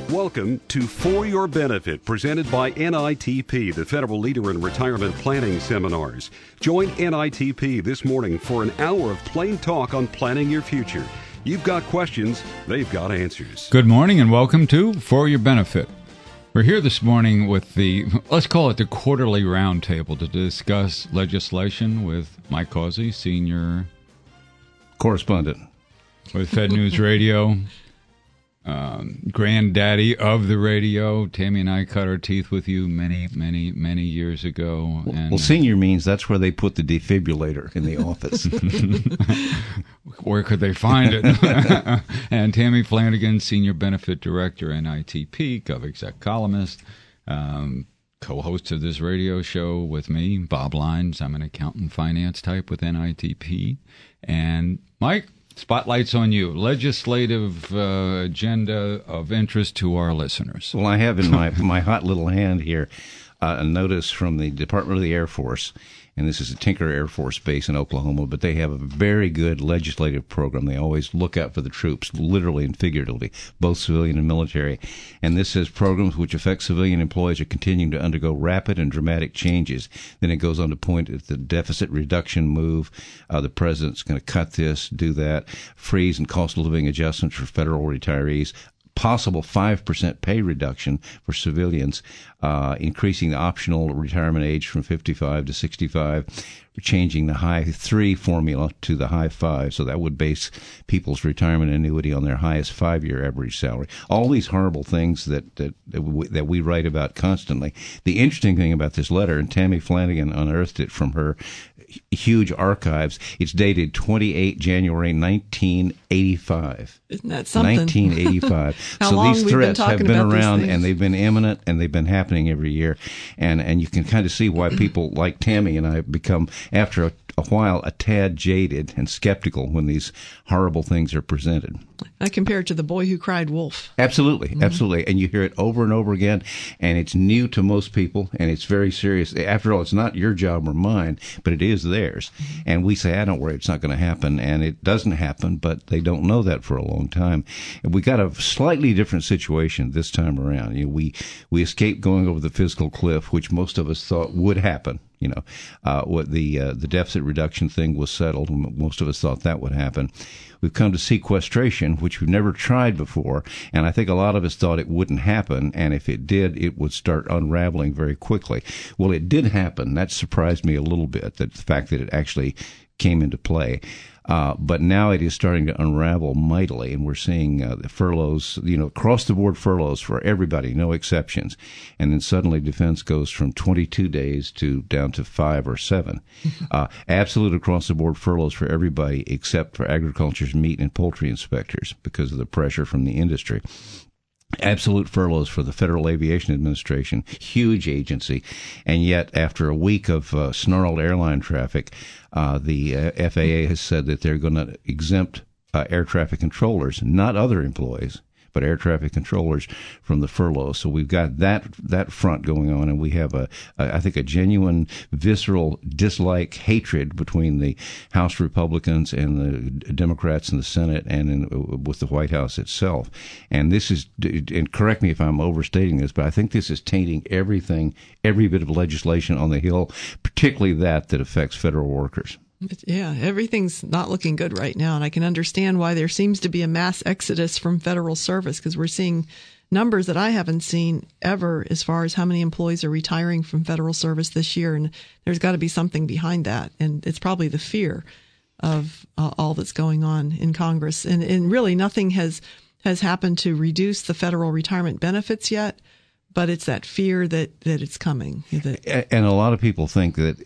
Welcome to For Your Benefit, presented by NITP, the federal leader in retirement planning seminars. Join NITP this morning for an hour of plain talk on planning your future. You've got questions, they've got answers. Good morning and welcome to For Your Benefit. We're here this morning with let's call it the quarterly roundtable to discuss legislation with Mike Causey, senior correspondent with Fed News Radio. Granddaddy of the radio. Tammy and I cut our teeth with you many years ago. Well, senior means that's where they put the defibrillator in the office. Where could they find it? And Tammy Flanagan, Senior Benefit Director, NITP, GovExec columnist, co-host of this radio show with me, Bob Lines. I'm an accountant finance type with NITP. And Mike, spotlight's on you. Legislative agenda of interest to our listeners. Well, I have in my hot little hand here a notice from the Department of the Air Force, and this is at Tinker Air Force Base in Oklahoma, but they have a very good legislative program. They always look out for the troops, literally and figuratively, both civilian and military. And this says programs which affect civilian employees are continuing to undergo rapid and dramatic changes. Then it goes on to point at the deficit reduction move. The president's going to cut this, do that, freeze and cost of living adjustments for federal retirees, possible 5% pay reduction for civilians, increasing the optional retirement age from 55 to 65, changing the high 3 formula to the high 5, so that would base people's retirement annuity on their highest 5-year average salary. All these horrible things that we write about constantly. The interesting thing about this letter, and Tammy Flanagan unearthed it from her huge archives, it's dated 28 January 1985. Isn't that something? 1985. How so long these we've been threats have talking been about around, these and they've been imminent, and they've been happening every year. And you can kind of see why people like Tammy and I become, after a while, a tad jaded and skeptical when these horrible things are presented. I compare it to The Boy Who Cried Wolf. Absolutely, absolutely. And you hear it over and over again, and it's new to most people, and it's very serious. After all, it's not your job or mine, but it is theirs. And we say, don't worry, it's not going to happen, and it doesn't happen, but they don't know that for a long time. And we got a slightly different situation this time around. We escaped going over the fiscal cliff, which most of us thought would happen. What the deficit reduction thing was settled. Most of us thought that would happen. We've come to sequestration, which we've never tried before, and I think a lot of us thought it wouldn't happen, and if it did, it would start unraveling very quickly. Well, it did happen. That surprised me a little bit, the fact that it actually came into play. But now it is starting to unravel mightily, and we're seeing the furloughs, across-the-board furloughs for everybody, no exceptions. And then suddenly defense goes from 22 days down to 5 or 7. Absolute across-the-board furloughs for everybody except for agriculture's meat and poultry inspectors because of the pressure from the industry. Absolute furloughs for the Federal Aviation Administration, huge agency, and yet after a week of snarled airline traffic, the FAA has said that they're going to exempt air traffic controllers, not other employees, but air traffic controllers from the furlough. So we've got that front going on, and we have I think a genuine visceral dislike, hatred between the House Republicans and the Democrats in the Senate and with the White House itself. And this is, and correct me if I'm overstating this, but I think this is tainting everything, every bit of legislation on the Hill, particularly that affects federal workers. Yeah, everything's not looking good right now, and I can understand why there seems to be a mass exodus from federal service, because we're seeing numbers that I haven't seen ever as far as how many employees are retiring from federal service this year, and there's got to be something behind that, and it's probably the fear of all that's going on in Congress, and really nothing has happened to reduce the federal retirement benefits yet. But it's that fear that it's coming. And a lot of people think that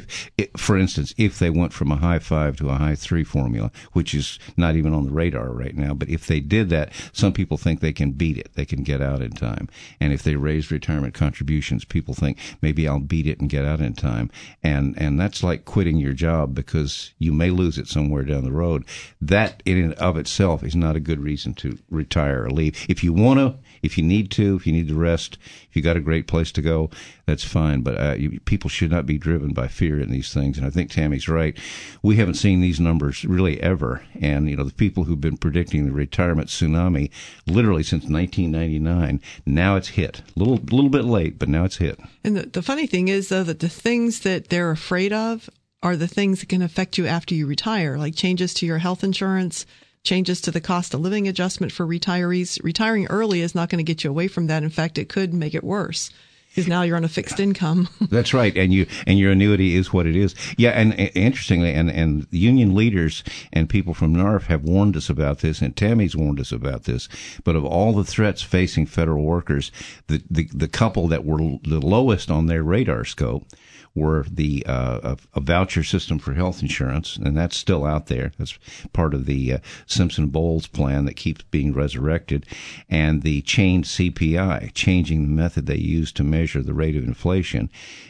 for instance, if they went from a high 5 to a high 3 formula, which is not even on the radar right now, but if they did that, some people think they can beat it. They can get out in time. And if they raise retirement contributions, people think maybe I'll beat it and get out in time. And that's like quitting your job because you may lose it somewhere down the road. That in and of itself is not a good reason to retire or leave. If you want to, if you need to rest, If you got a great place to go, that's fine. But people should not be driven by fear in these things. And I think Tammy's right. We haven't seen these numbers really ever. And, the people who've been predicting the retirement tsunami literally since 1999, now it's hit. A little bit late, but now it's hit. And the funny thing is, though, that the things that they're afraid of are the things that can affect you after you retire, like changes to your health insurance, changes to the cost of living adjustment for retirees. Retiring early is not going to get you away from that. In fact, it could make it worse because now you're on a fixed income. That's right, and your annuity is what it is. Yeah, and interestingly, and union leaders and people from NARF have warned us about this, and Tammy's warned us about this. But of all the threats facing federal workers, the couple that were the lowest on their radar scope were a voucher system for health insurance, and that's still out there. That's part of the Simpson-Bowles plan that keeps being resurrected, and the chained CPI, changing the method they use to measure the rate of inflation,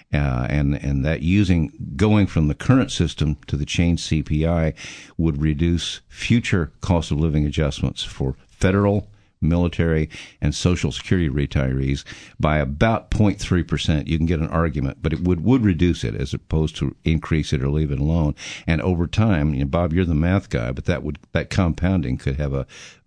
and that going from the current system to the chained CPI would reduce future cost of living adjustments for federal, military, and Social Security retirees by about 0.3%. You can get an argument, but it would reduce it as opposed to increase it or leave it alone. And over time, Bob, you're the math guy, but that compounding could have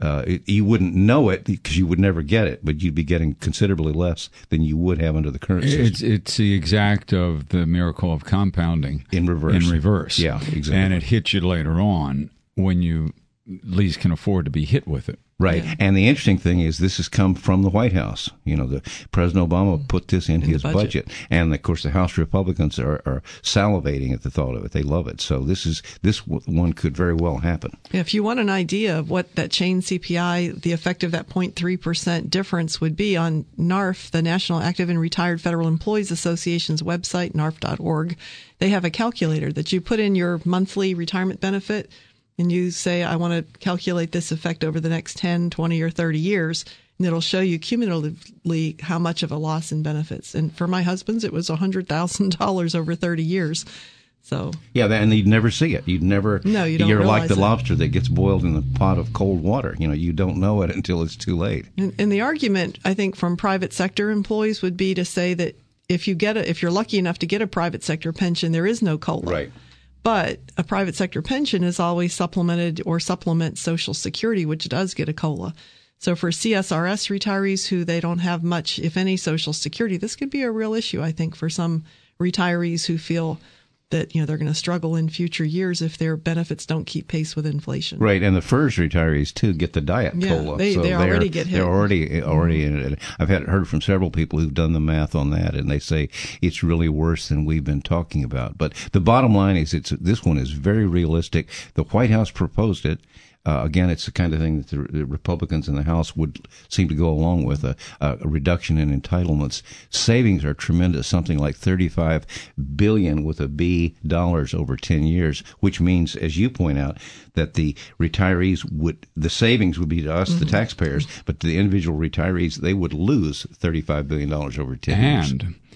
you wouldn't know it because you would never get it, but you'd be getting considerably less than you would have under the current system. It's the exact of the miracle of compounding in reverse. Yeah, exactly. And it hits you later on when you least can afford to be hit with it. Right. Yeah. And the interesting thing is this has come from the White House. The President Obama put this in his budget. And, of course, the House Republicans are salivating at the thought of it. They love it. So this one could very well happen. Yeah, if you want an idea of what that chain CPI, the effect of that 0.3% difference would be on NARF, the National Active and Retired Federal Employees Association's website, narf.org, they have a calculator that you put in your monthly retirement benefit, and you say, I want to calculate this effect over the next 10, 20, or 30 years, and it'll show you cumulatively how much of a loss in benefits. And for my husband's, it was $100,000 over 30 years. So yeah, and you'd never see it. No, you don't. You're like the it. lobster that gets boiled in a pot of cold water. You don't know it until it's too late. And the argument, I think, from private sector employees would be to say that if you're lucky enough to get a private sector pension, there is no COLA. Right. But a private sector pension is always supplemented or supplements Social Security, which does get a COLA. So for CSRS retirees who they don't have much, if any, Social Security, this could be a real issue, I think, for some retirees who feel that they're going to struggle in future years if their benefits don't keep pace with inflation. Right, and the FERS retirees too get the diet COLA. They already get hit. They're already in it. I've heard from several people who've done the math on that, and they say it's really worse than we've been talking about. But the bottom line is, this one is very realistic. The White House proposed it. Again, it's the kind of thing that the Republicans in the House would seem to go along with, a reduction in entitlements. Savings are tremendous, something like $35 billion with a B dollars over 10 years, which means, as you point out, that the retirees the savings would be to us, the taxpayers, but to the individual retirees, they would lose $35 billion over 10 years.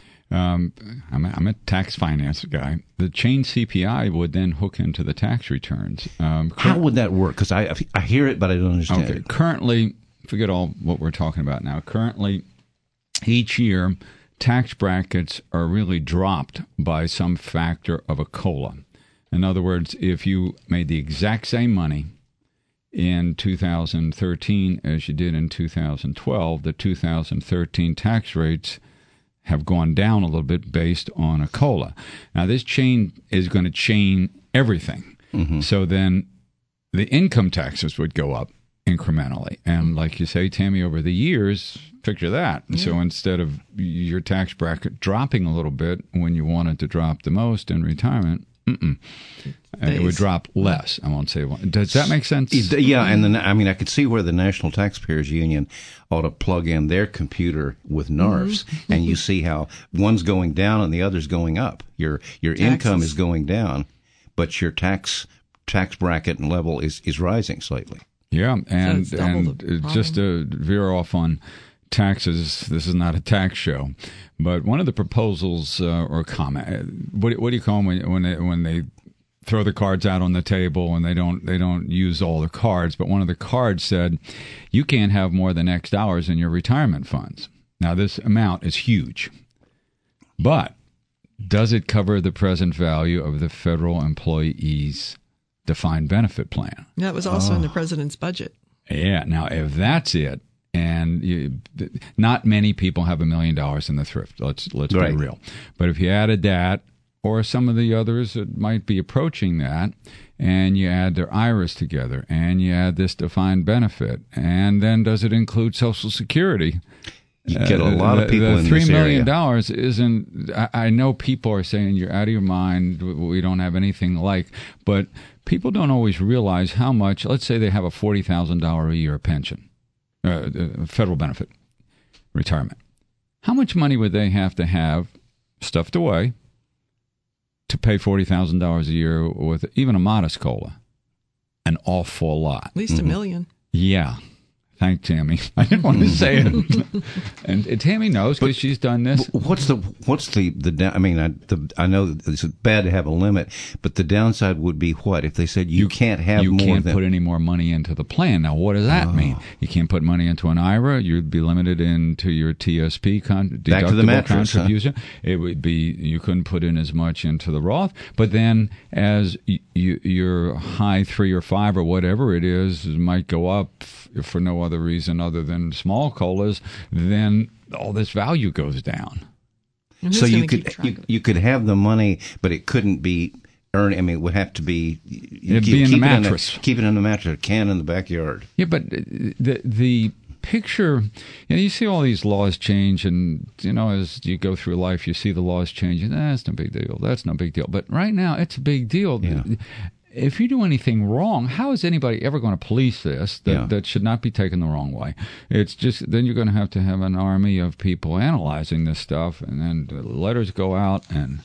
I'm a tax finance guy. The chain CPI would then hook into the tax returns. How would that work? Because I hear it, but I don't understand it. Currently, forget all what we're talking about now. Currently, each year, tax brackets are really dropped by some factor of a COLA. In other words, if you made the exact same money in 2013 as you did in 2012, the 2013 tax rates have gone down a little bit based on a COLA. Now, this chain is going to chain everything. Mm-hmm. So then the income taxes would go up incrementally. And like you say, Tammy, over the years, picture that. Yeah. So instead of your tax bracket dropping a little bit when you wanted to drop the most in retirement, it would drop less. I won't say one. Does that make sense? Yeah, and then I could see where the National Taxpayers Union ought to plug in their computer with NARFs, and you see how one's going down and the other's going up. Your income is going down, but your tax bracket and level is rising slightly. Yeah, and just to veer off on taxes, this is not a tax show, but one of the proposals or comment, what do you call them when they throw the cards out on the table and they don't use all the cards, but one of the cards said you can't have more than X dollars in your retirement funds. Now, this amount is huge, but does it cover the present value of the federal employees' defined benefit plan? That was also in the president's budget. Yeah. Now, if that's it, and not many people have $1 million in the thrift. Let's be real. But if you added that, or some of the others that might be approaching that, and you add their IRAs together, and you add this defined benefit, and then does it include Social Security? You get a lot of people in this area. $3 million isn't. I know people are saying you're out of your mind. We don't have anything like, but people don't always realize how much. Let's say they have a $40,000 a year pension, federal benefit, retirement. How much money would they have to have stuffed away to pay $40,000 a year with even a modest COLA? An awful lot. At least $1 million. Yeah. Thank Tammy. I didn't want to say it, and Tammy knows because she's done this. What's the? I mean, I know it's bad to have a limit, but the downside would be what if they said you can't have you more. You can't put any more money into the plan. Now, what does that mean? You can't put money into an IRA. You'd be limited into your TSP deductible contribution. Huh? It would be you couldn't put in as much into the Roth. But then, as your high 3 or 5 or whatever it is might go up for no other reason other than small COLAs, then all this value goes down. So you could have the money, but it couldn't be earned. I mean, it would have to be. It'd be in the mattress. Keep it in the mattress. A can in the backyard. Yeah, but the picture, you see all these laws change, and as you go through life, you see the laws changing. That's no big deal. That's no big deal. But right now, it's a big deal. Yeah. If you do anything wrong, how is anybody ever going to police this? That should not be taken the wrong way. It's just then you're going to have an army of people analyzing this stuff, and then the letters go out. And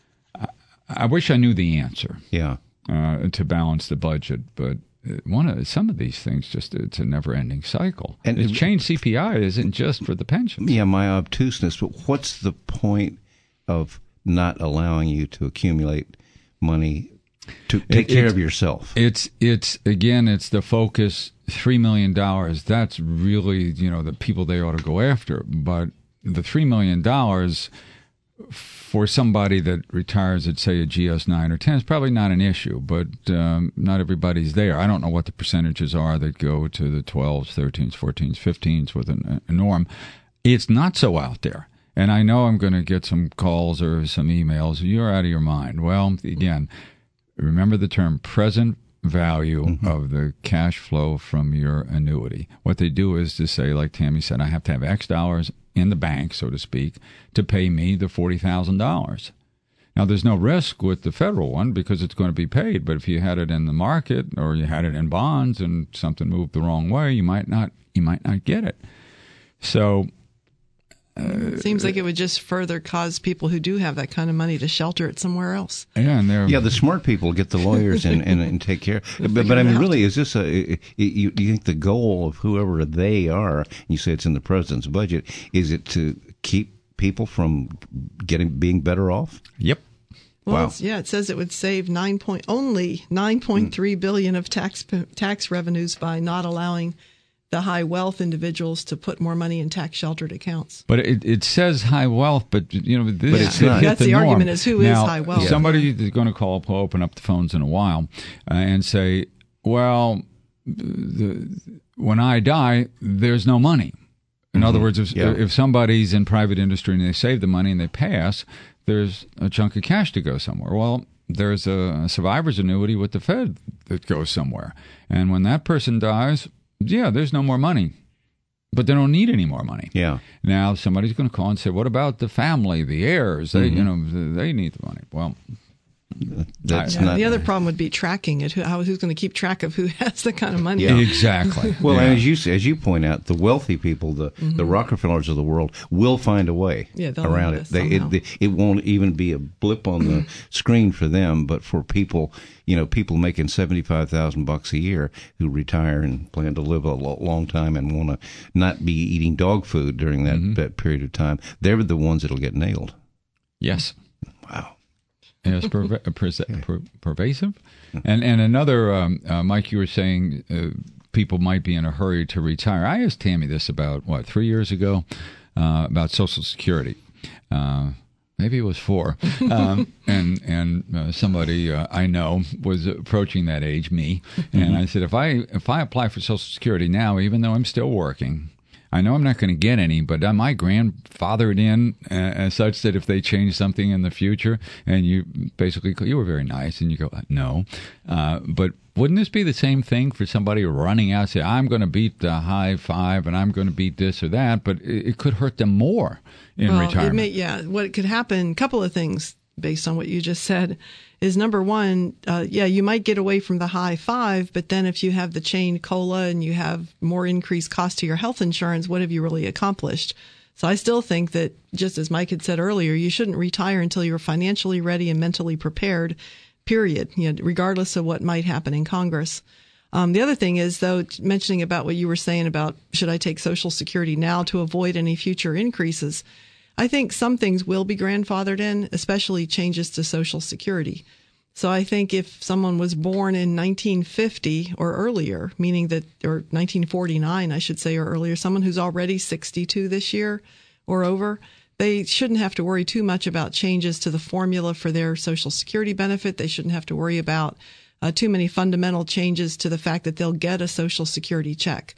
I wish I knew the answer. Yeah, to balance the budget, but some of these things it's a never-ending cycle. And change CPI isn't just for the pensions. Yeah, my obtuseness. But what's the point of not allowing you to accumulate money? To take care of yourself. It's the focus. $3 million. That's really the people they ought to go after. But the $3 million for somebody that retires at say a GS 9 or 10 is probably not an issue. But not everybody's there. I don't know what the percentages are that go to the 12s, 13s, 14s, 15s with a norm. It's not so out there. And I know I'm going to get some calls or some emails. You're out of your mind. Well, again. Remember the term present value of the cash flow from your annuity. What they do is to say, like Tammy said, I have to have X dollars in the bank, so to speak, to pay me the $40,000. Now, there's no risk with the federal one because it's going to be paid. But if you had it in the market or you had it in bonds and something moved the wrong way, you might not get it. So. It seems like it would just further cause people who do have that kind of money to shelter it somewhere else. Yeah, the smart people get the lawyers and take care. But I mean, really, is this you think the goal of whoever they are? You say it's in the president's budget. Is it to keep people from being better off? Yep. Well, wow. It says it would save only $9.3 billion of tax revenues by not allowing the high wealth individuals to put more money in tax sheltered accounts. But it says high wealth, but this but it's not. That's the argument is who is high wealth. Somebody is going to open up the phones in a while and say, well, when I die, there's no money. In other words, if somebody's in private industry and they save the money and they pass, there's a chunk of cash to go somewhere. Well, there's a survivor's annuity with the Fed that goes somewhere. And when that person dies, there's no more money, but they don't need any more money. Yeah. Now somebody's going to call and say, "What about the family, the heirs? They, they need the money." Well, that's not. The other problem would be tracking it. Who's going to keep track of who has the kind of money? Yeah. Exactly. Well, and as you point out, the wealthy people, the Rockefellers of the world, will find a way around it. It won't even be a blip on the screen for them, but for people. People making $75,000 a year who retire and plan to live a long time and want to not be eating dog food during that period of time, they're the ones that'll get nailed. Yes. Wow. It's pervasive. And another, Mike, you were saying people might be in a hurry to retire. I asked Tammy this about, 3 years ago? about Social Security. Maybe it was 4. And somebody I know was approaching that age, me. And I said, if I apply for Social Security now, even though I'm still working, I know I'm not going to get any, but am I grandfathered in as such that if they change something in the future, and you were very nice, and you go, no. But wouldn't this be the same thing for somebody running out and say, I'm going to beat the high 5 and I'm going to beat this or that, but it could hurt them more in retirement? What could happen, a couple of things based on what you just said, is number one, you might get away from the high 5, but then if you have the chain COLA and you have more increased cost to your health insurance, what have you really accomplished? So I still think that, just as Mike had said earlier, you shouldn't retire until you're financially ready and mentally prepared, period, regardless of what might happen in Congress. The other thing is, though, mentioning about what you were saying about should I take Social Security now to avoid any future increases, I think some things will be grandfathered in, especially changes to Social Security. So I think if someone was born in 1950 or earlier, meaning that, or 1949, I should say, or earlier, someone who's already 62 this year or over, they shouldn't have to worry too much about changes to the formula for their Social Security benefit. They shouldn't have to worry about too many fundamental changes to the fact that they'll get a Social Security check.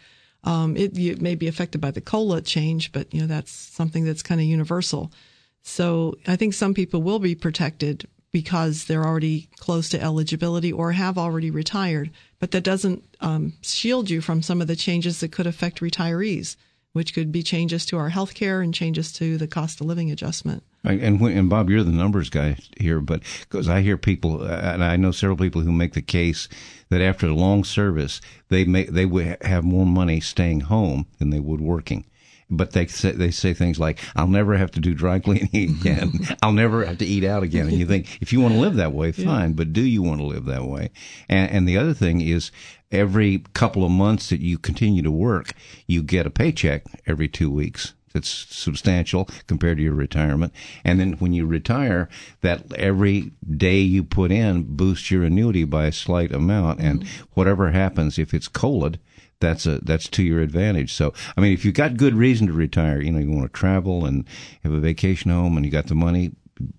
It may be affected by the COLA change, but that's something that's kind of universal. So I think some people will be protected because they're already close to eligibility or have already retired, but that doesn't shield you from some of the changes that could affect retirees, which could be changes to our health care and changes to the cost of living adjustment. And Bob, you're the numbers guy here, but because I hear people, and I know several people who make the case that after a long service, they would have more money staying home than they would working. But they say things like, I'll never have to do dry cleaning again. I'll never have to eat out again. And you think, if you want to live that way, fine, but do you want to live that way? And the other thing is, every couple of months that you continue to work, you get a paycheck every 2 weeks. That's substantial compared to your retirement. And then when you retire, that every day you put in boosts your annuity by a slight amount. And whatever happens, if it's COLA'd, that's to your advantage. So, I mean, if you've got good reason to retire, you want to travel and have a vacation home and you got the money,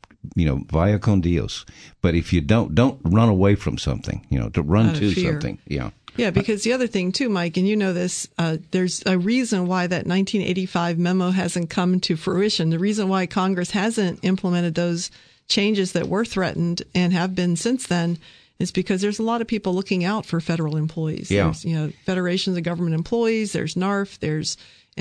via con Dios. But if you don't run away from something, to run to something. Yeah. Yeah, because the other thing too, Mike, and you know this, there's a reason why that 1985 memo hasn't come to fruition. The reason why Congress hasn't implemented those changes that were threatened and have been since then is because there's a lot of people looking out for federal employees. Yeah. There's, federations of government employees, there's NARF, there's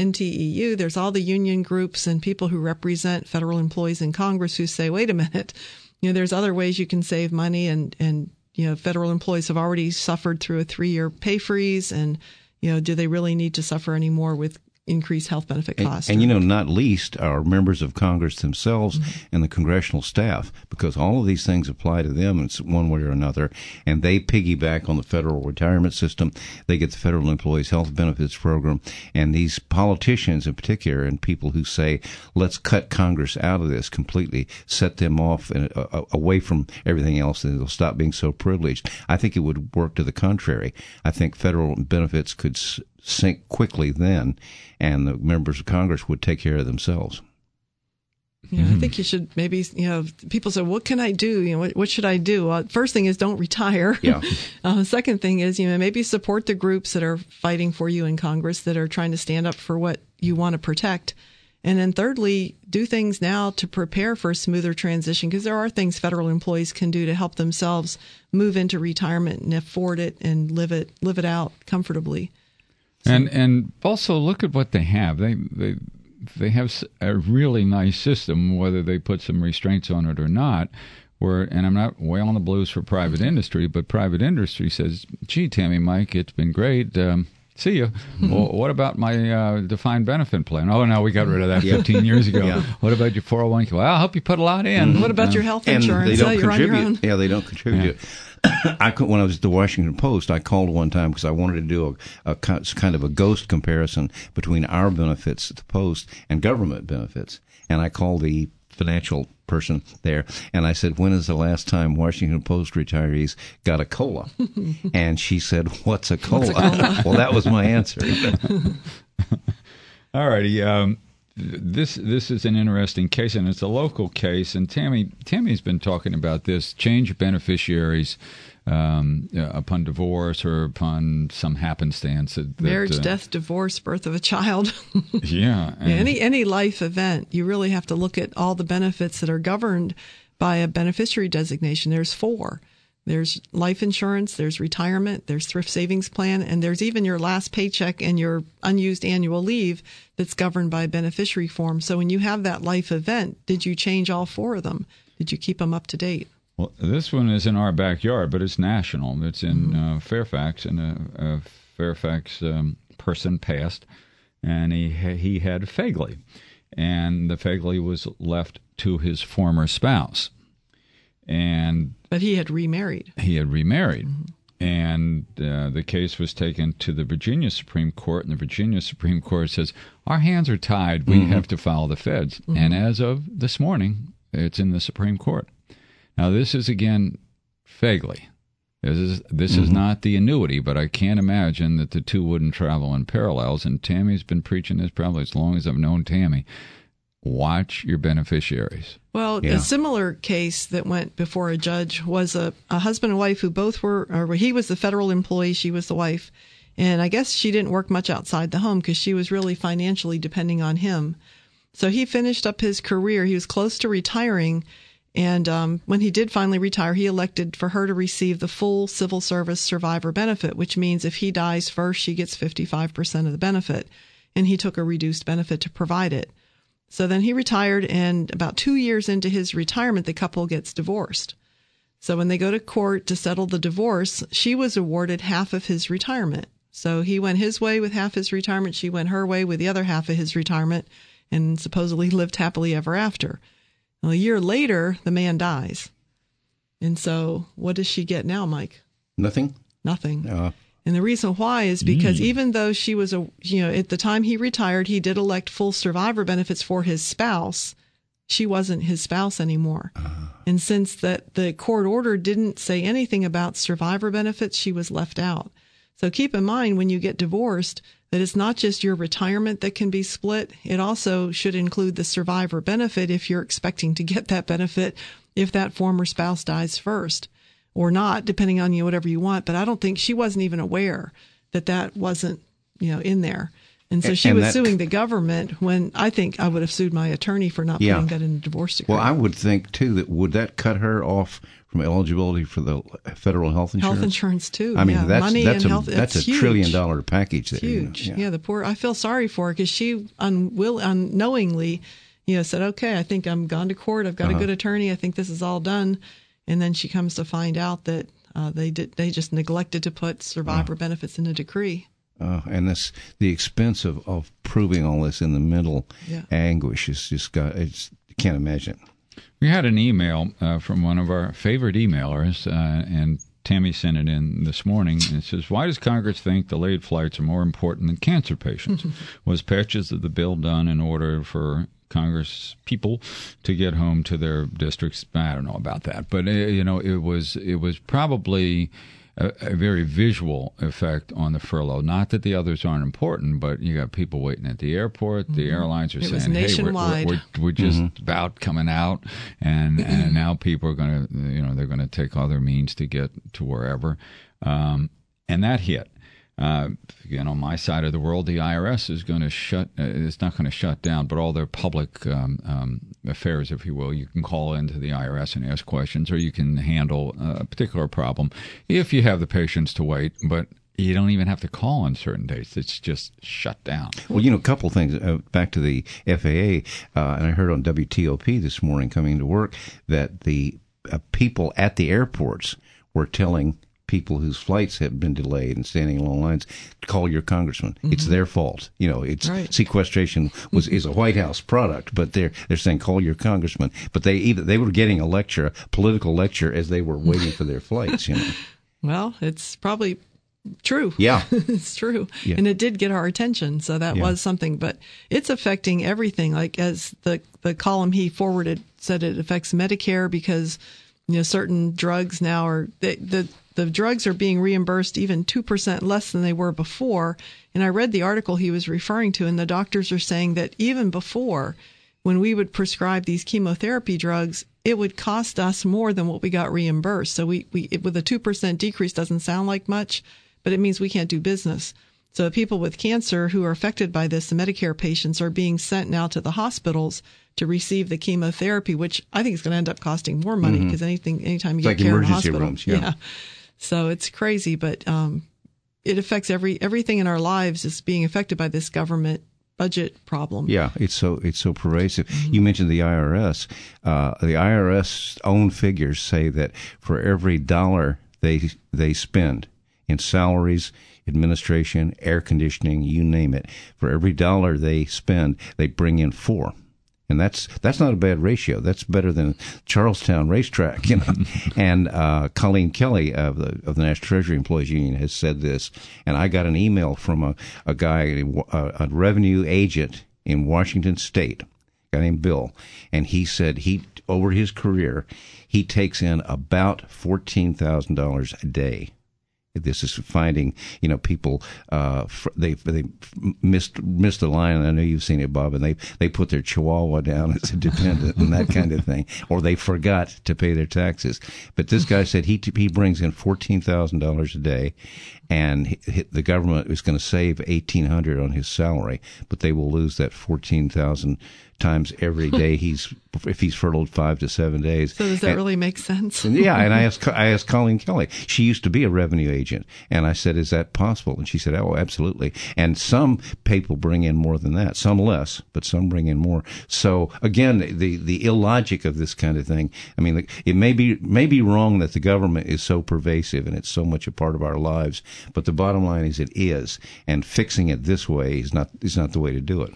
NTEU, there's all the union groups and people who represent federal employees in Congress who say, wait a minute, there's other ways you can save money and federal employees have already suffered through a 3-year pay freeze, and do they really need to suffer any more with increased health benefit costs? And not least our members of Congress themselves and the congressional staff, because all of these things apply to them in one way or another, and they piggyback on the federal retirement system. They get the Federal Employees Health Benefits Program, and these politicians in particular and people who say, let's cut Congress out of this completely, set them off and away from everything else, and they'll stop being so privileged. I think it would work to the contrary. I think federal benefits could sink quickly then, and the members of Congress would take care of themselves. Yeah, I think you should maybe, people say, what can I do? What should I do? First thing is don't retire. Yeah. Second thing is, maybe support the groups that are fighting for you in Congress that are trying to stand up for what you want to protect. And then thirdly, do things now to prepare for a smoother transition, because there are things federal employees can do to help themselves move into retirement and afford it and live it out comfortably. So. And also look at what they have. They have a really nice system, whether they put some restraints on it or not. And I'm not wailing the blues for private industry, but private industry says, "Gee, Tammy, Mike, it's been great. See you. Well, what about my defined benefit plan? Oh, no, we got rid of that 15 years ago. Yeah. What about your 401k? Well, I'll help you put a lot in. What about your health insurance? And they don't you're contribute. on your own. Yeah, they don't contribute. Yeah. When I was at the Washington Post, I called one time because I wanted to do a kind of a ghost comparison between our benefits at the Post and government benefits. And I called the financial person there, and I said, when is the last time Washington Post retirees got a COLA? And she said, what's a COLA? Well, that was my answer. All righty. this is an interesting case, and it's a local case. And Tammy's been talking about this: change of beneficiaries upon divorce or upon some happenstance. Marriage, death, divorce, birth of a child. Yeah. Any life event, you really have to look at all the benefits that are governed by a beneficiary designation. There's 4. There's life insurance, there's retirement, there's thrift savings plan, and there's even your last paycheck and your unused annual leave that's governed by a beneficiary form. So when you have that life event, did you change all 4 of them? Did you keep them up to date? Well, this one is in our backyard, but it's national. It's in Fairfax, and a Fairfax person passed, and he had Fegley, and the Fegley was left to his former spouse. But he had remarried. And the case was taken to the Virginia Supreme Court, and the Virginia Supreme Court says, our hands are tied. We have to follow the feds. And as of this morning, it's in the Supreme Court. Now, this is, again, Fegley. This is not the annuity, but I can't imagine that the two wouldn't travel in parallels. And Tammy's been preaching this probably as long as I've known Tammy. Watch your beneficiaries. Well, a similar case that went before a judge was a husband and wife who both were, or he was the federal employee, she was the wife. And I guess she didn't work much outside the home because she was really financially depending on him. So he finished up his career. He was close to retiring. And when he did finally retire, he elected for her to receive the full civil service survivor benefit, which means if he dies first, she gets 55% of the benefit. And he took a reduced benefit to provide it. So then he retired, and about 2 years into his retirement, the couple gets divorced. So when they go to court to settle the divorce, she was awarded half of his retirement. So he went his way with half his retirement. She went her way with the other half of his retirement and supposedly lived happily ever after. Well, a year later, the man dies. And so what does she get now, Mike? Nothing. And the reason why is because even though she was at the time he retired, he did elect full survivor benefits for his spouse. She wasn't his spouse anymore. And since the court order didn't say anything about survivor benefits, she was left out. So keep in mind when you get divorced that it's not just your retirement that can be split. It also should include the survivor benefit if you're expecting to get that benefit if that former spouse dies first. Or not, depending on whatever you want. But I don't think she wasn't even aware that wasn't, in there. And so she was suing the government when I think I would have sued my attorney for not putting that in the divorce decree. Well, I would think, too, that would that cut her off from eligibility for the federal health insurance? Health insurance, too. I mean, that's and health, that's a $1 trillion package there. Huge. Yeah, the poor, I feel sorry for her because she unknowingly, said, okay, I think I'm gone to court. I've got a good attorney. I think this is all done. And then she comes to find out that they just neglected to put survivor benefits in the decree. And the expense of proving all this in the mental anguish is just you can't imagine. We had an email from one of our favorite emailers, and Tammy sent it in this morning. And it says, why does Congress think delayed flights are more important than cancer patients? Was passage of the bill done in order for Congress people to get home to their districts? I don't know about that, but it was probably a very visual effect on the furlough. Not that the others aren't important, but you got people waiting at the airport. The airlines are saying, "Hey, we're just about coming out," and now people are going to they're going to take other means to get to wherever, and that hit. Again, on my side of the world, the IRS is going to it's not going to shut down, but all their public affairs, if you will, you can call into the IRS and ask questions, or you can handle a particular problem if you have the patience to wait, but you don't even have to call on certain dates. It's just shut down. Well, a couple things. Back to the FAA, and I heard on WTOP this morning coming to work that the people at the airports were telling people whose flights have been delayed and standing in long lines, call your congressman. It's their fault. It's right. Sequestration is a White House product, but they're saying call your congressman. But they were getting a political lecture as they were waiting for their flights. Well, it's probably true. Yeah, it's true, and it did get our attention. So that was something, but it's affecting everything. Like as the column he forwarded said, it affects Medicare because certain drugs now are the the drugs are being reimbursed even 2% less than they were before. And I read the article he was referring to, and the doctors are saying that even before, when we would prescribe these chemotherapy drugs, it would cost us more than what we got reimbursed. So with a 2% decrease doesn't sound like much, but it means we can't do business. So people with cancer who are affected by this, the Medicare patients, are being sent now to the hospitals to receive the chemotherapy, which I think is going to end up costing more money because anytime you get care in a hospital. Rooms, yeah. So it's crazy, but it affects everything in our lives is being affected by this government budget problem. Yeah, it's so pervasive. Mm-hmm. You mentioned the IRS. The IRS own figures say that for every dollar they spend in salaries, administration, air conditioning, you name it, for every dollar they spend, they bring in 4. And that's not a bad ratio. That's better than Charlestown Racetrack, you know. And Colleen Kelly of the National Treasury Employees Union has said this. And I got an email from a guy, a revenue agent in Washington State, a guy named Bill, and he said over his career he takes in about $14,000 a day. This is finding, people, they missed the line. I know you've seen it, Bob, and they put their chihuahua down as a dependent and that kind of thing, or they forgot to pay their taxes. But this guy said he brings in $14,000 a day, and the government is going to save $1,800 on his salary, but they will lose that $14,000 times every day if he's furloughed 5 to 7 days. So does that really make sense? Yeah, and I asked Colleen Kelly. She used to be a revenue agent, and I said, "Is that possible?" And she said, "Oh, absolutely." And some people bring in more than that, some less, but some bring in more. So again, the illogic of this kind of thing. I mean, it may be wrong that the government is so pervasive and it's so much a part of our lives, but the bottom line is it is, and fixing it this way is not the way to do it.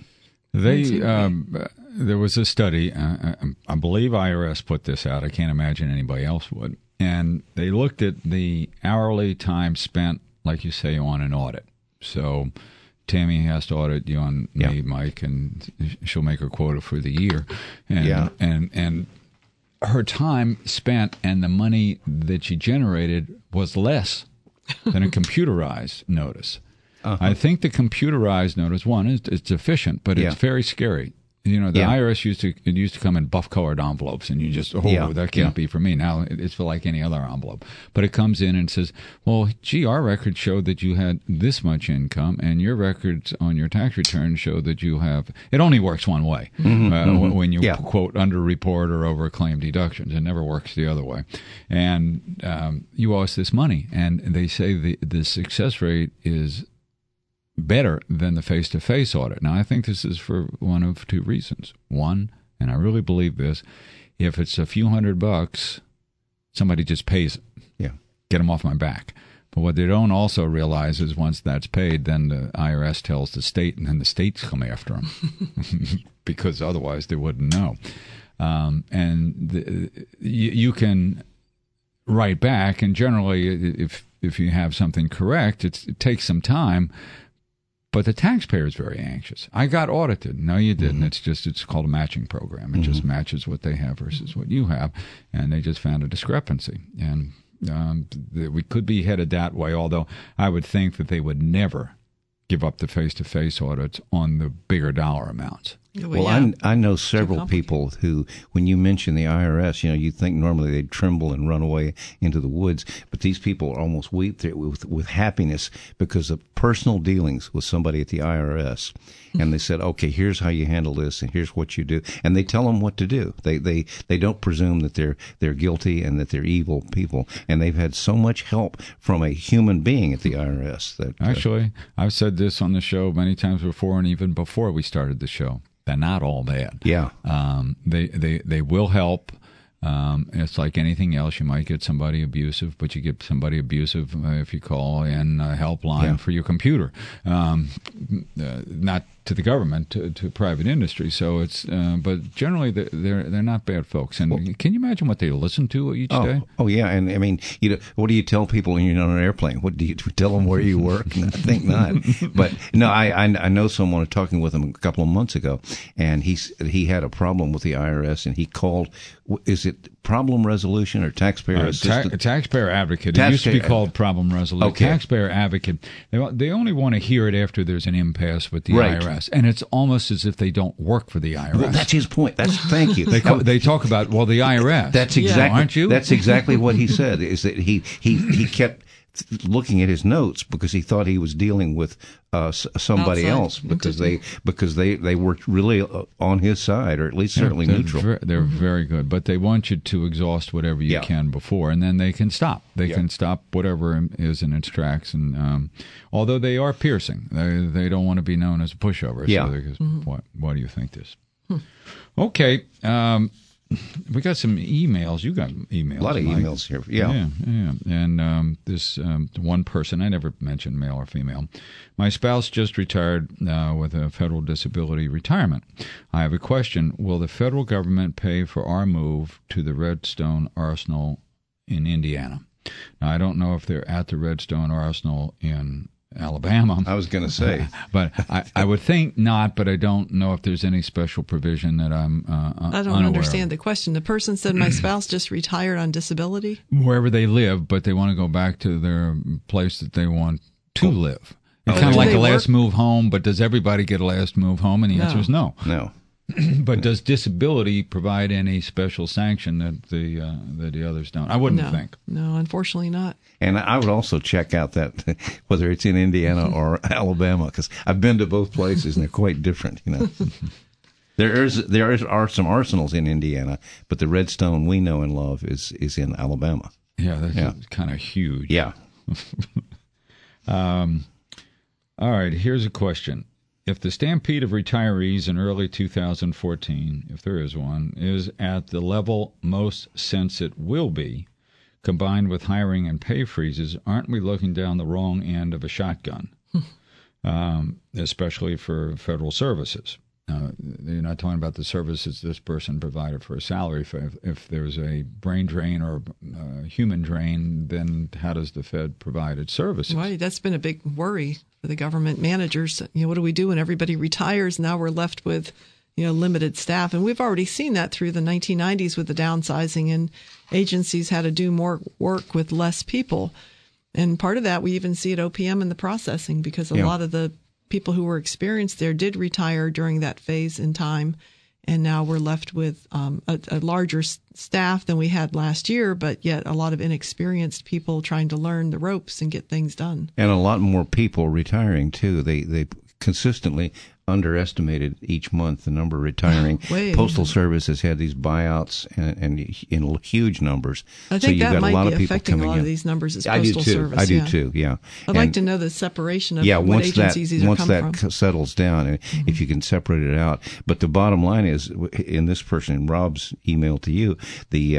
There was a study, I believe IRS put this out. I can't imagine anybody else would. And they looked at the hourly time spent, like you say, on an audit. So Tammy has to audit you on me, Mike, and she'll make her quota for the year. And her time spent and the money that she generated was less than a computerized notice. Uh-huh. I think the computerized notice, one, it's efficient, but it's very scary. The IRS used to come in buff-colored envelopes, and you just, that can't be for me. Now it's for like any other envelope. But it comes in and says, well, gee, our records show that you had this much income, and your records on your tax return show that you have. It only works one way when you quote under-report or over-claim deductions. It never works the other way. And you owe us this money, and they say the success rate is better than the face-to-face audit. Now, I think this is for one of two reasons. One, and I really believe this, if it's a few $100, somebody just pays it. Yeah. Get them off my back. But what they don't also realize is once that's paid, then the IRS tells the state, and then the states come after them because otherwise they wouldn't know. You can write back, and generally, if you have something correct, it takes some time. But the taxpayer is very anxious. I got audited. No, you didn't. Mm-hmm. It's called a matching program. It just matches what they have versus what you have. And they just found a discrepancy. And we could be headed that way, although I would think that they would never give up the face-to-face audits on the bigger dollar amounts. Well, I know several people who, when you mention the IRS, you think normally they'd tremble and run away into the woods, but these people almost weep with happiness because of personal dealings with somebody at the IRS. And they said, okay, here's how you handle this, and here's what you do. And they tell them what to do. They don't presume that they're guilty and that they're evil people. And they've had so much help from a human being at the IRS. That Actually, I've said this on the show many times before, and even before we started the show. They're not all bad. Yeah. They will help. It's like anything else. You might get somebody abusive, but you get somebody abusive if you call in a helpline for your computer. Not to the government, to private industry. So it's, but generally they're not bad folks. And can you imagine what they listen to each day? Oh yeah, and I mean, what do you tell people when you're on an airplane? What do you tell them where you work? I think not. But no, I know someone talking with him a couple of months ago, and he had a problem with the IRS, and he called. Is it problem resolution or taxpayer assistance? Taxpayer advocate. It used to be called problem resolution. Okay. Taxpayer advocate. They only want to hear it after there's an impasse with the IRS, and it's almost as if they don't work for the IRS. Well, that's his point. Thank you. They talk about the IRS. That's exactly. Aren't you? That's exactly what he said. Is that he kept looking at his notes because he thought he was dealing with somebody else because they worked really on his side, or at least certainly neutral. They're very good, but they want you to exhaust whatever you can before, and then they can stop. They can stop whatever is in its tracks, and although they are piercing, they don't want to be known as a pushover. Yeah. So why do you think this? Okay. We got some emails. You got emails. A lot of emails here. Yeah. And this one person, I never mentioned male or female. My spouse just retired with a federal disability retirement. I have a question. Will the federal government pay for our move to the Redstone Arsenal in Indiana? Now, I don't know if they're at the Redstone Arsenal in Alabama. I was going to say. But I would think not, but I don't know if there's any special provision that I'm I don't understand the question. The person said, my spouse just retired on disability? Wherever they live, but they want to go back to their place that they want to live. It's kind of like a last move home, but does everybody get a last move home? And the answer is no. No. But does disability provide any special sanction that the others don't? I wouldn't think. No, unfortunately not. And I would also check out that whether it's in Indiana or Alabama, because I've been to both places and they're quite different. There are some arsenals in Indiana, but the Redstone we know and love is in Alabama. Yeah, that's kind of huge. Yeah. All right, here's a question. If the stampede of retirees in early 2014, if there is one, is at the level most sense it will be, combined with hiring and pay freezes, aren't we looking down the wrong end of a shotgun, especially for federal services? You're not talking about the services this person provided for a salary. If there's a brain drain or a human drain, then how does the Fed provide its services? Right, that's been a big worry for the government managers. What do we do when everybody retires? Now we're left with limited staff. And we've already seen that through the 1990s with the downsizing, and agencies had to do more work with less people. And part of that we even see at OPM in the processing, because a lot of the people who were experienced there did retire during that phase in time. And now we're left with a larger staff than we had last year, but yet a lot of inexperienced people trying to learn the ropes and get things done. And a lot more people retiring, too. They consistently underestimated each month the number retiring. Postal Service has had these buyouts and in huge numbers. I think that might be affecting a lot of these numbers is Postal Service. I do too, yeah. I'd like to know the separation of what agencies these are coming from. Once that settles down, if you can separate it out. But the bottom line is, in this person, in Rob's email to you, the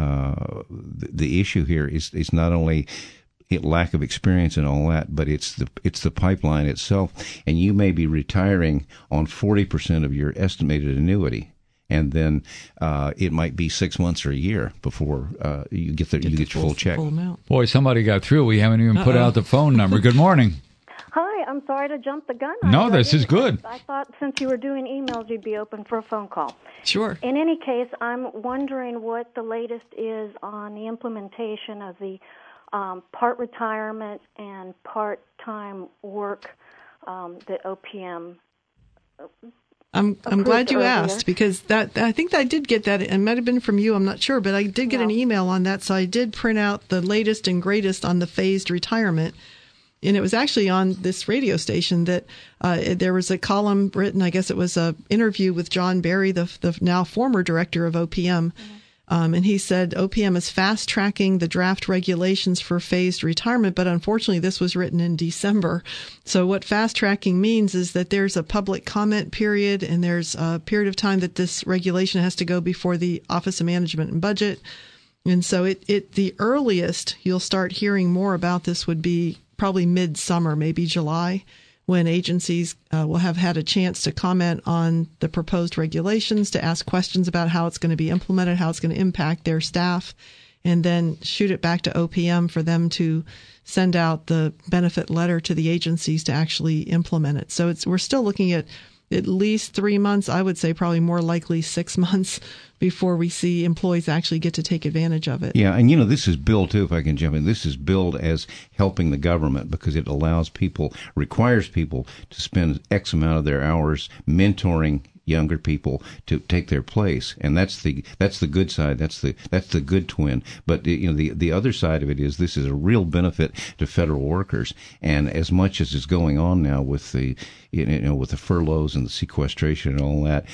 issue here is not only lack of experience and all that, but it's the pipeline itself. And you may be retiring on 40% of your estimated annuity, and then it might be 6 months or a year before you get your full check. Boy, somebody got through. We haven't even put out the phone number. Good morning. Hi, I'm sorry to jump the gun. No, this is good. I thought since you were doing emails, you'd be open for a phone call. Sure. In any case, I'm wondering what the latest is on the implementation of the part retirement and part-time work that OPM. I'm glad you asked, because that I think I did get that. It might have been from you. I'm not sure, but I did get an email on that. So I did print out the latest and greatest on the phased retirement. And it was actually on this radio station that there was a column written. I guess it was an interview with John Barry, the now former director of OPM. And he said OPM is fast-tracking the draft regulations for phased retirement, but unfortunately this was written in December. So what fast-tracking means is that there's a public comment period, and there's a period of time that this regulation has to go before the Office of Management and Budget. And so the earliest you'll start hearing more about this would be probably midsummer, maybe July, when agencies will have had a chance to comment on the proposed regulations, to ask questions about how it's going to be implemented, how it's going to impact their staff, and then shoot it back to OPM for them to send out the benefit letter to the agencies to actually implement it. So we're still looking at least 3 months. I would say probably more likely 6 months before we see employees actually get to take advantage of it. Yeah, and this is billed too, if I can jump in. This is billed as helping the government because it requires people to spend X amount of their hours mentoring younger people to take their place, and that's the good side. That's the good twin. But the other side of it is this is a real benefit to federal workers, and as much as is going on now with the with the furloughs and the sequestration and all that,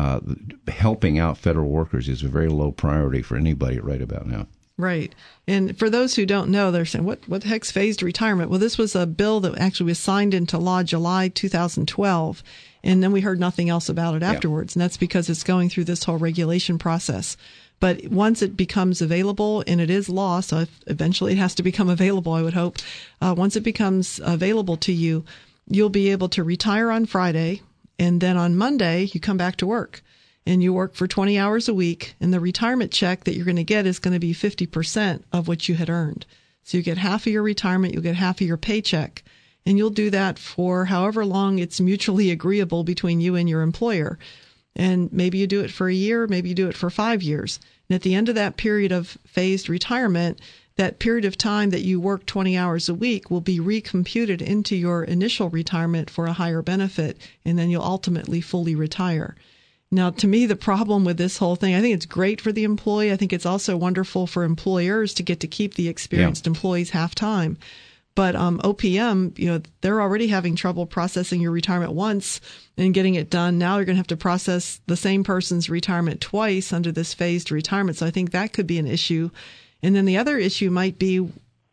helping out federal workers is a very low priority for anybody right about now. Right. And for those who don't know, they're saying, what the heck's phased retirement? Well, this was a bill that actually was signed into law July 2012, and then we heard nothing else about it afterwards. And that's because it's going through this whole regulation process. But once it becomes available, and it is law, so eventually it has to become available, I would hope. Once it becomes available to you, you'll be able to retire on Friday, and then on Monday, you come back to work. And you work for 20 hours a week, and the retirement check that you're going to get is going to be 50% of what you had earned. So you get half of your retirement, you'll get half of your paycheck, and you'll do that for however long it's mutually agreeable between you and your employer. And maybe you do it for a year, maybe you do it for 5 years. And at the end of that period of phased retirement, that period of time that you work 20 hours a week will be recomputed into your initial retirement for a higher benefit, and then you'll ultimately fully retire. Now, to me, the problem with this whole thing, I think it's great for the employee. I think it's also wonderful for employers to get to keep the experienced employees half-time. But OPM, they're already having trouble processing your retirement once and getting it done. Now they're going to have to process the same person's retirement twice under this phased retirement. So I think that could be an issue. And then the other issue might be,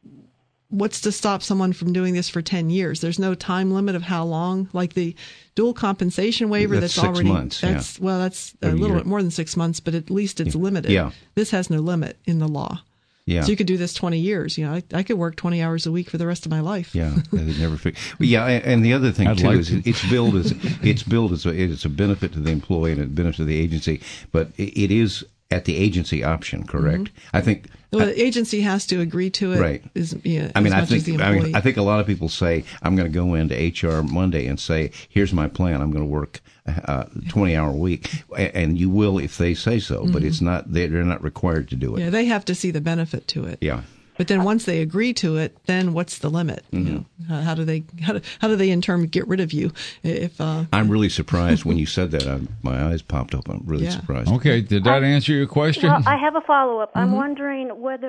what's to stop someone from doing this for 10 years? There's no time limit of how long, like the dual compensation waiver that's already 6 months. Well, that's a little bit more than 6 months, but at least it's limited. Yeah. This has no limit in the law. Yeah. So you could do this 20 years. I could work 20 hours a week for the rest of my life. Yeah, they'd never fix. Yeah, and the other thing is it's billed as it's a benefit to the employee and a benefit to the agency, but it is at the agency option, correct? Mm-hmm. I think. Well, the agency has to agree to it. Right. I think a lot of people say, I'm going to go into HR Monday and say, here's my plan. I'm going to work 20-hour week, and you will if they say so. Mm-hmm. But it's not. They're not required to do it. Yeah, they have to see the benefit to it. Yeah. But then once they agree to it, then what's the limit? Mm-hmm. How do they in turn get rid of you? If I'm really surprised when you said that. My eyes popped open. I'm really surprised. Okay, did that answer your question? Well, I have a follow-up. Mm-hmm. I'm wondering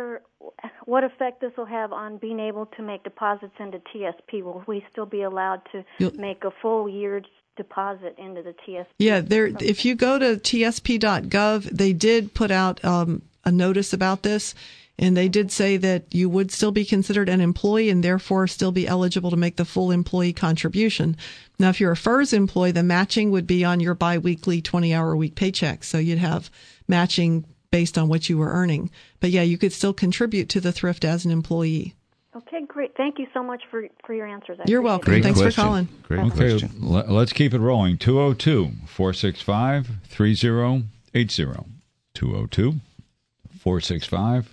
what effect this will have on being able to make deposits into TSP. Will we still be allowed to make a full year's deposit into the TSP? Yeah, if you go to tsp.gov, they did put out a notice about this. And they did say that you would still be considered an employee and therefore still be eligible to make the full employee contribution. Now, if you're a FERS employee, the matching would be on your biweekly 20-hour-a-week paycheck. So you'd have matching based on what you were earning. But yeah, you could still contribute to the thrift as an employee. Okay, great. Thank you so much for your answers. You're welcome. Great Thanks question. for calling. Great question. Let's keep it rolling. 202-465-3080. 202-465-3080.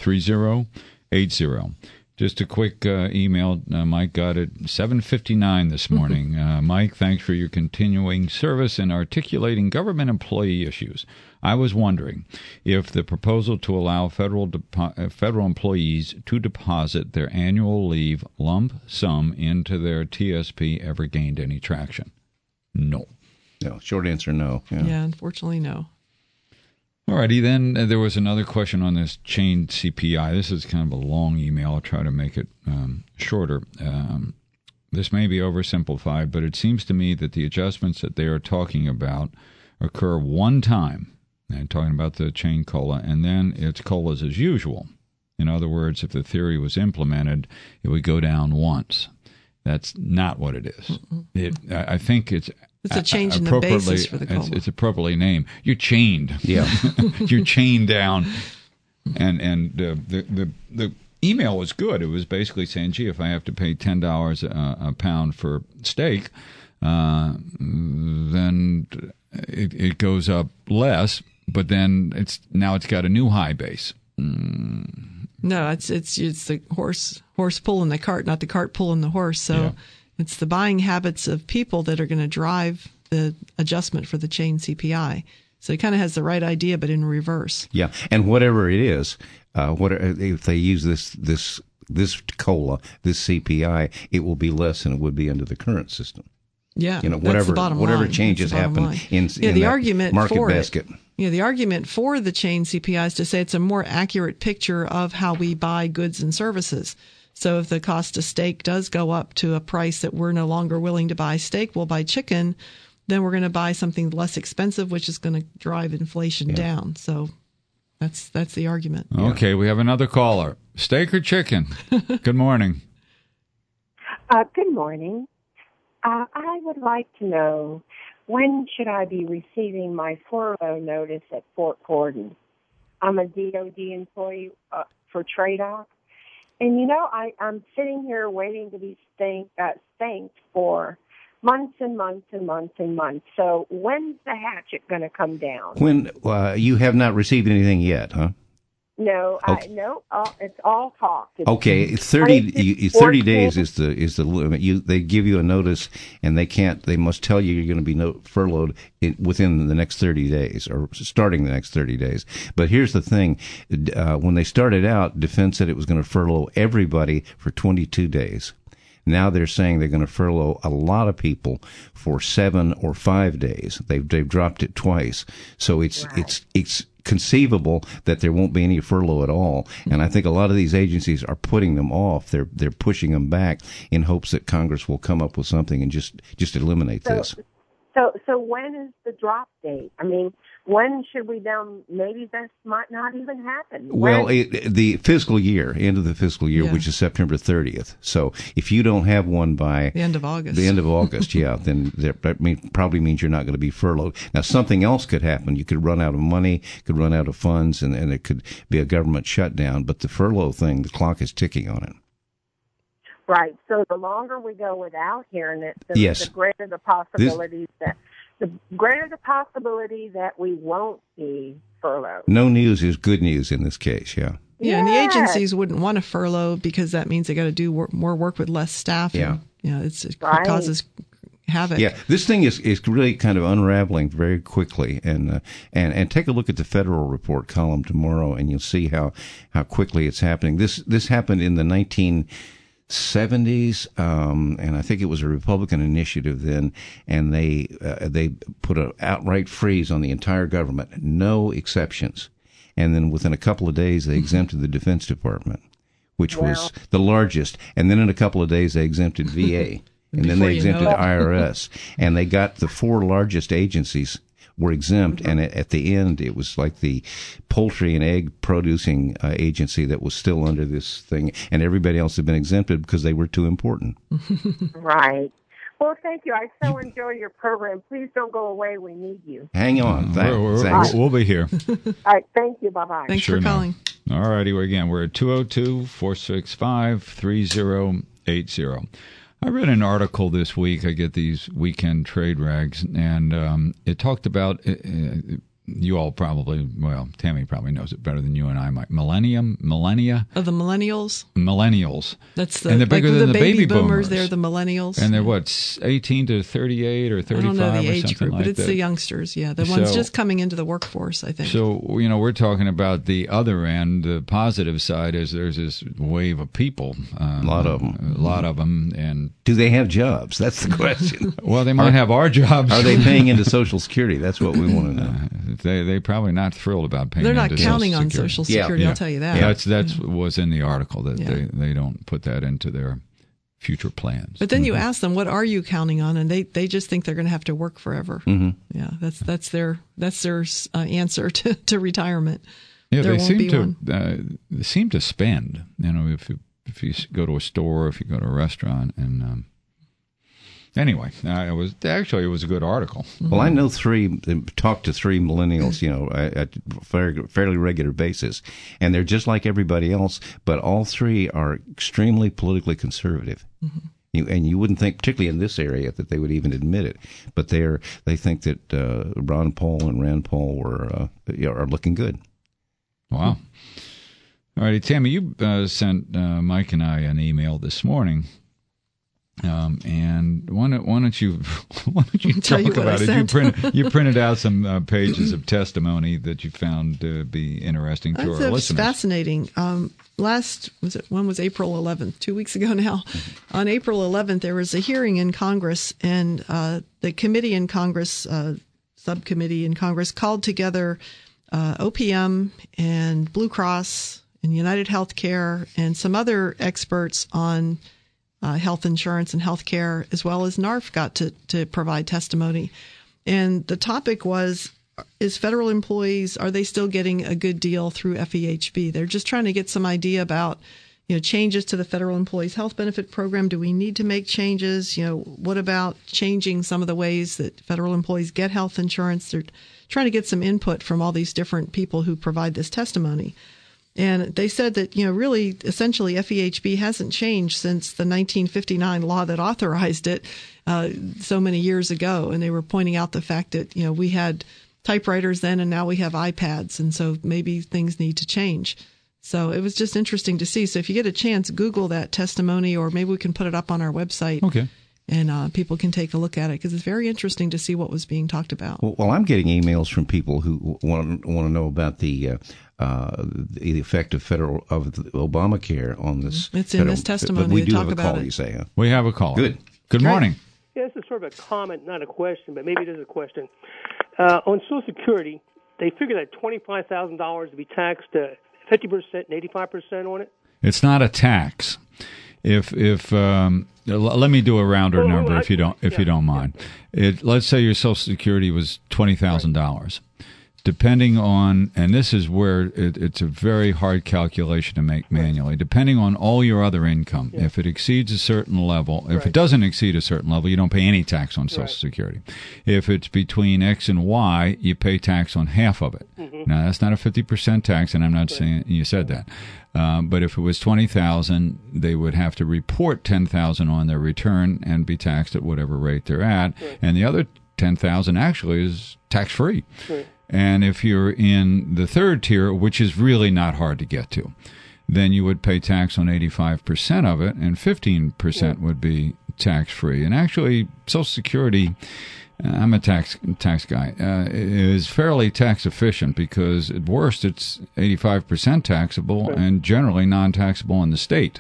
3080. Just a quick email. Mike got it 7:59 this morning. Mike, thanks for your continuing service in articulating government employee issues. I was wondering if the proposal to allow federal employees to deposit their annual leave lump sum into their TSP ever gained any traction. No. No. Short answer, no. Yeah, unfortunately, no. All righty, then there was another question on this chained CPI. This is kind of a long email. I'll try to make it shorter. This may be oversimplified, but it seems to me that the adjustments that they are talking about occur one time. And talking about the chain COLA, and then it's COLAs as usual. In other words, if the theory was implemented, it would go down once. That's not what it is. I think it's a change in the basis for the COLA. It's appropriately named. You're chained. Yeah. You're chained down, and the email was good. It was basically saying, gee, if I have to pay $10 a pound for steak, then it goes up less, but then it's got a new high base. No, it's the horse pulling the cart, not the cart pulling the horse. So it's the buying habits of people that are going to drive the adjustment for the chain CPI. So it kind of has the right idea, but in reverse. Yeah, and whatever it is, if they use this COLA, this CPI, it will be less than it would be under the current system. Yeah, whatever changes happen in the argument market for basket. The argument for the chain CPI is to say it's a more accurate picture of how we buy goods and services. So if the cost of steak does go up to a price that we're no longer willing to buy steak, we'll buy chicken, then we're going to buy something less expensive, which is going to drive inflation down. So that's the argument. Okay, we have another caller. Steak or chicken? Good morning. Good morning. I would like to know, when should I be receiving my furlough notice at Fort Gordon? I'm a DOD employee for TRADOC. And, I'm sitting here waiting to be thanked for months and months and months and months. So when's the hatchet going to come down? When you have not received anything yet, huh? No, okay. It's all talk. Okay, 30 days is the limit. They give you a notice, and they must tell you you're going to be furloughed within the next 30 days, or starting the next 30 days. But here's the thing: when they started out, Defense said it was going to furlough everybody for 22 days. Now they're saying they're going to furlough a lot of people for 7 or 5 days. They've dropped it twice, so it's conceivable that there won't be any furlough at all. And I think a lot of these agencies are putting them off. They're pushing them back in hopes that Congress will come up with something and just eliminate this. So when is the drop date? I mean, when should we down? Maybe this might not even happen. Well, the fiscal year, end of the fiscal year, which is September 30th. So if you don't have one by the end of August, then that probably means you're not going to be furloughed. Now, something else could happen. You could run out of money, could run out of funds, and it could be a government shutdown. But the furlough thing, the clock is ticking on it. Right. So the longer we go without hearing it, the greater the possibilities that we won't be furloughed. No news is good news in this case. Yeah. Yeah, and the agencies wouldn't want to furlough because that means they got to do more work with less staff. Yeah. And, it causes havoc. Yeah, this thing is really kind of unraveling very quickly, and take a look at the Federal Report column tomorrow, and you'll see how quickly it's happening. This happened in the 1970s, and I think it was a Republican initiative then, and they put an outright freeze on the entire government, no exceptions. And then within a couple of days, they exempted the Defense Department, which was the largest. And then in a couple of days, they exempted VA, and then they exempted IRS, and they got the 4 largest agencies were exempt, and at the end, it was like the poultry and egg producing agency that was still under this thing, and everybody else had been exempted because they were too important. Right. Well, thank you. I so enjoy your program. Please don't go away. We need you. Hang on. Thanks. We'll be here. All right. Thank you. Bye-bye. Thanks for calling. All righty. We're at 202-465-3080. I read an article this week. I get these weekend trade rags, and it talked about, you all probably, Tammy probably knows it better than you and I might. Millennia? Of the millennials? Millennials. That's and they're bigger than the baby boomers. They're the millennials. And they're 18 to 38 or 35 I don't know the or age something group, like but it's that. the youngsters, the ones just coming into the workforce, I think. So, we're talking about the other end. The positive side is there's this wave of people. A lot of them. And do they have jobs? That's the question. Well, they might have our jobs. Are they paying into Social Security? That's what we want to know. They probably not thrilled about paying. They're not into counting on Social Social Security. I'll tell you that. That's was in the article that they don't put that into their future plans. But then you ask them, what are you counting on? And they just think they're going to have to work forever. Mm-hmm. Yeah, that's their answer to retirement. Yeah, there they seem to spend. If you go to a store, if you go to a restaurant, and Anyway, it was a good article. Well, I know talked to three millennials, at fairly regular basis, and they're just like everybody else, but all three are extremely politically conservative. Mm-hmm. And you wouldn't think, particularly in this area, that they would even admit it, but they think that Ron Paul and Rand Paul are looking good. Wow. All righty, Tammy, you sent Mike and I an email this morning. And why don't you talk about it? You printed out some pages of testimony that you found to be interesting to our listeners. It's fascinating. When was April 11th? 2 weeks ago now. Mm-hmm. On April 11th, there was a hearing in Congress, and the committee in Congress, subcommittee in Congress, called together OPM and Blue Cross and United Healthcare and some other experts on health insurance and health care, as well as NARF got to provide testimony. And the topic was, is federal employees, are they still getting a good deal through FEHB? They're just trying to get some idea about, changes to the federal employees health benefit program. Do we need to make changes? What about changing some of the ways that federal employees get health insurance? They're trying to get some input from all these different people who provide this testimony. And they said that, really, essentially, FEHB hasn't changed since the 1959 law that authorized it so many years ago. And they were pointing out the fact that, we had typewriters then and now we have iPads. And so maybe things need to change. So it was just interesting to see. So if you get a chance, Google that testimony, or maybe we can put it up on our website. Okay. And people can take a look at it, because it's very interesting to see what was being talked about. Well, I'm getting emails from people who want to know about the effect of Obamacare on this. It's in this testimony. But we do talk have a about call, it. you say, huh? We have a call. Good morning. Yeah, this is sort of a comment, not a question, but maybe it is a question. On Social Security, they figure that $25,000 to be taxed 50% and 85% on it. It's not a tax. If let me do a rounder number if you don't mind. Let's say your Social Security was $20,000. Depending on, and this is where it's a very hard calculation to make manually, depending on all your other income. Yeah. If it exceeds a certain level, if it doesn't exceed a certain level, you don't pay any tax on Social Security. If it's between X and Y, you pay tax on half of it. Mm-hmm. Now, that's not a 50% tax, and I'm not saying you said that. But if it was $20,000, they would have to report $10,000 on their return and be taxed at whatever rate they're at. Right. And the other $10,000 actually is tax-free. Right. And if you're in the third tier, which is really not hard to get to, then you would pay tax on 85% of it, and 15% would be tax-free. And actually, Social Security, I'm a tax guy, is fairly tax efficient, because at worst it's 85% taxable and generally non-taxable in the state.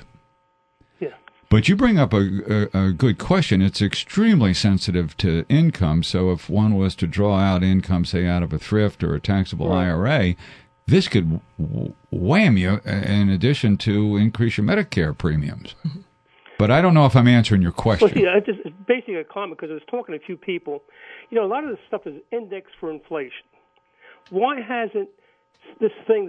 But you bring up a good question. It's extremely sensitive to income. So if one was to draw out income, say, out of a thrift or a taxable IRA, this could wham you in addition to increase your Medicare premiums. But I don't know if I'm answering your question. Well, it's basically a comment, because I was talking to a few people. A lot of this stuff is indexed for inflation. Why hasn't this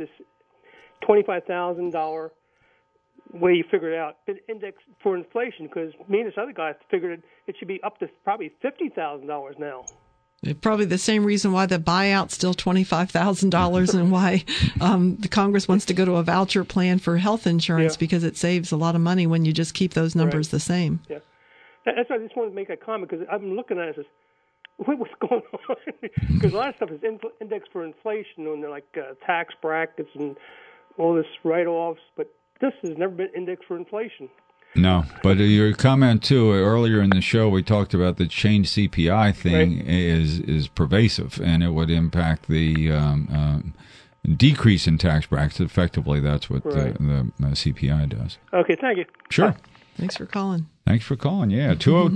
$25,000 way you figured it out, been indexed for inflation? Because me and this other guy figured it should be up to probably $50,000 now. Probably the same reason why the buyout's still $25,000 and why the Congress wants to go to a voucher plan for health insurance, because it saves a lot of money when you just keep those numbers the same. Yeah, that's why I just wanted to make that comment, because I've been looking at it as, what's going on? Because a lot of stuff is indexed for inflation, and like tax brackets and all this write-offs, but this has never been indexed for inflation. No, but your comment too earlier in the show, we talked about the change CPI thing is pervasive, and it would impact the decrease in tax brackets. Effectively, that's what the CPI does. Okay, thank you. Sure. Bye. Thanks for calling. Yeah,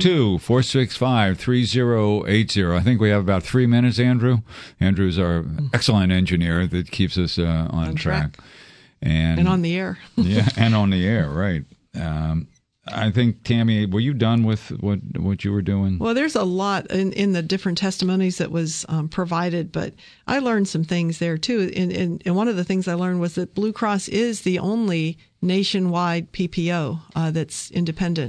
202-465-3080. I think we have about 3 minutes, Andrew. Andrew's our excellent engineer that keeps us on track. And on the air. Yeah, and on the air, right. I think, Tammy, were you done with what you were doing? Well, there's a lot in the different testimonies that was provided, but I learned some things there, too. And one of the things I learned was that Blue Cross is the only nationwide PPO that's independent.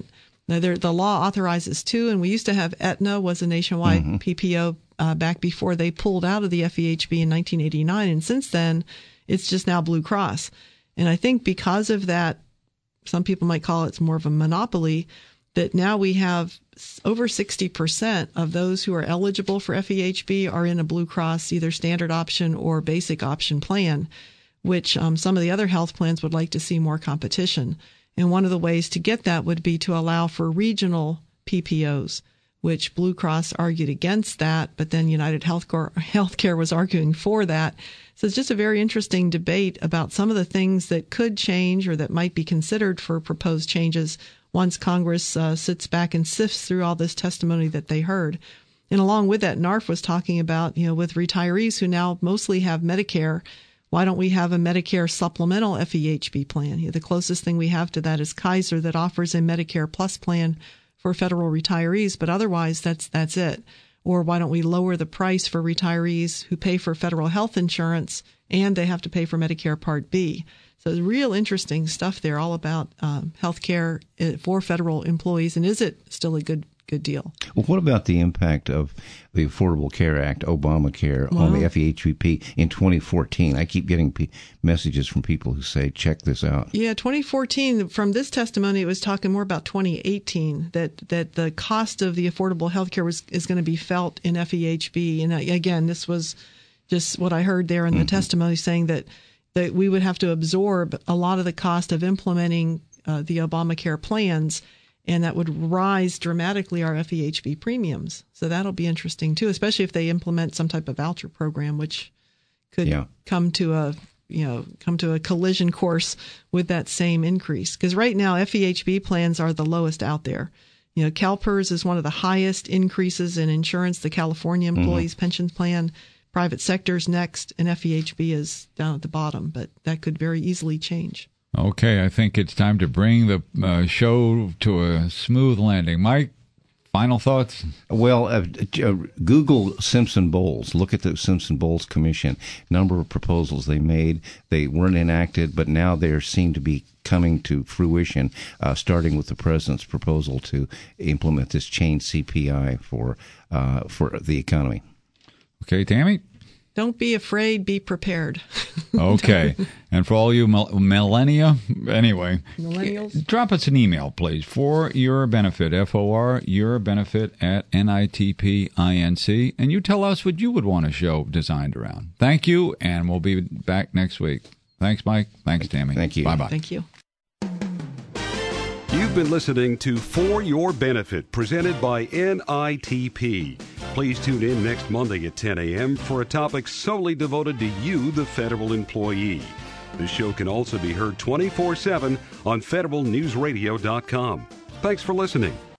Now, the law authorizes 2, and we used to have Aetna was a nationwide PPO back before they pulled out of the FEHB in 1989, and since then, it's just now Blue Cross. And I think because of that, some people might call it more of a monopoly, that now we have over 60% of those who are eligible for FEHB are in a Blue Cross, either standard option or basic option plan, which some of the other health plans would like to see more competition. And one of the ways to get that would be to allow for regional PPOs, which Blue Cross argued against that, but then United Healthcare was arguing for that. So it's just a very interesting debate about some of the things that could change or that might be considered for proposed changes once Congress sits back and sifts through all this testimony that they heard. And along with that, NARF was talking about, with retirees who now mostly have Medicare, why don't we have a Medicare supplemental FEHB plan? The closest thing we have to that is Kaiser, that offers a Medicare Plus plan for federal retirees, but otherwise that's it. Or why don't we lower the price for retirees who pay for federal health insurance and they have to pay for Medicare Part B? So real interesting stuff there, all about health care for federal employees. And is it still a good deal? Well, what about the impact of the Affordable Care Act, Obamacare, on the FEHB in 2014? I keep getting messages from people who say, check this out. Yeah, 2014, from this testimony, it was talking more about 2018, that the cost of the affordable health care is going to be felt in FEHB. And again, this was just what I heard there in the testimony, saying that we would have to absorb a lot of the cost of implementing the Obamacare plans, and that would rise dramatically our FEHB premiums. So that'll be interesting too, especially if they implement some type of voucher program, which could come to a collision course with that same increase. Because right now FEHB plans are the lowest out there. CalPERS is one of the highest increases in insurance. The California Employees Pension Plan, private sector's next, and FEHB is down at the bottom. But that could very easily change. Okay, I think it's time to bring the show to a smooth landing. Mike, final thoughts? Well, Google Simpson Bowles. Look at the Simpson Bowles Commission. Number of proposals they made. They weren't enacted, but now they seem to be coming to fruition, starting with the president's proposal to implement this chain CPI for the economy. Okay, Tammy? Don't be afraid, be prepared. Okay. And for all you millennials, drop us an email, please, for your benefit, FOR, your benefit at NITP-INC, and you tell us what you would want a show designed around. Thank you, and we'll be back next week. Thanks, Mike. Thanks, Tammy. Thank you. Bye-bye. Thank you. You've been listening to For Your Benefit, presented by NITP. Please tune in next Monday at 10 a.m. for a topic solely devoted to you, the federal employee. This show can also be heard 24/7 on federalnewsradio.com. Thanks for listening.